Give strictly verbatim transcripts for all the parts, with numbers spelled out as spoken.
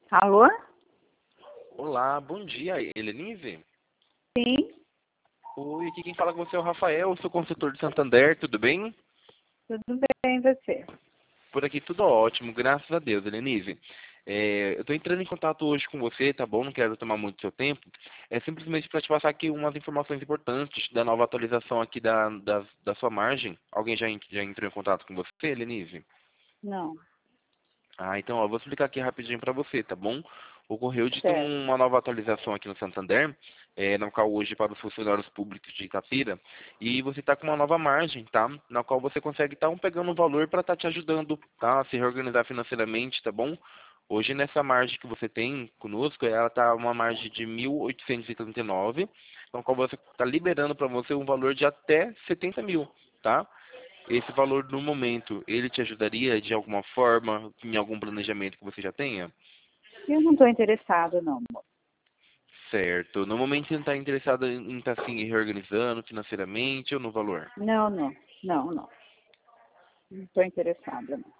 Alô? Olá, bom dia, Helenise. Sim, Oi, aqui quem fala com você é o Rafael, sou consultor de Santander, tudo bem? tudo bem, e você? Por aqui tudo ótimo, graças a Deus, Helenise. É, eu estou entrando em contato hoje com você, tá bom? Não quero tomar muito seu tempo. É simplesmente para te passar aqui umas informações importantes da nova atualização aqui da, da, da sua margem. Alguém já, en- já entrou em contato com você, Helenise? Não, Ah, então, ó, eu vou explicar aqui rapidinho para você, tá bom? Ocorreu de ter certo. uma nova atualização aqui no Santander, é, na qual hoje para os funcionários públicos de Itapira, e você está com uma nova margem, tá? Na qual você consegue estar pegando um valor para estar te ajudando, tá? A se reorganizar financeiramente, tá bom? Hoje nessa margem que você tem conosco, ela está uma margem de mil oitocentos e trinta e nove, na qual você está liberando para você um valor de até setenta mil, tá? Esse valor no momento, ele te ajudaria de alguma forma em algum planejamento que você já tenha? Eu não estou interessado, não, amor. Certo. No momento você não está interessado em estar assim reorganizando financeiramente ou no valor? Não, não, não, não. Não estou interessada, não.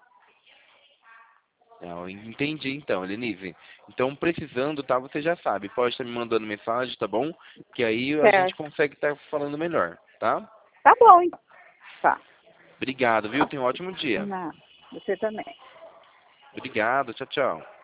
Não, entendi então, Lenise. Então, precisando, tá? Você já sabe. Pode estar me mandando mensagem, tá bom? Que aí a gente Certo. consegue estar falando melhor, tá? Tá bom, então. Tá. Obrigado, viu? Tenha um ótimo dia. Não, você também. Obrigado. Tchau, tchau.